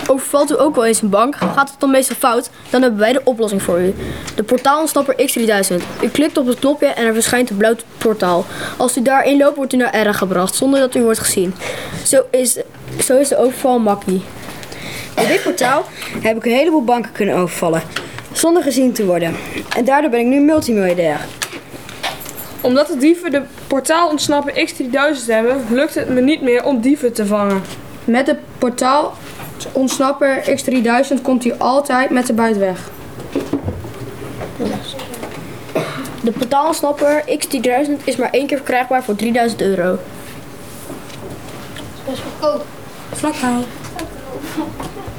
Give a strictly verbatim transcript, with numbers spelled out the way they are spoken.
Overvalt u ook wel eens een bank? Gaat het dan meestal fout? Dan hebben wij de oplossing voor u. De portaalontsnapper X drieduizend. U klikt op het knopje en er verschijnt een blauw portaal. Als u daarin loopt, wordt u naar R gebracht, zonder dat u wordt gezien. Zo is, zo is de overval makkie. Met dit portaal heb ik een heleboel banken kunnen overvallen, zonder gezien te worden. En daardoor ben ik nu multimiljardair. Omdat de dieven de portaalontsnapper X drieduizend hebben, lukt het me niet meer om dieven te vangen. Met de portaalontsnapper X drieduizend komt u altijd met de buit weg. De portaalontsnapper X drieduizend is maar één keer verkrijgbaar voor drieduizend euro. Best goedkoop. Vlak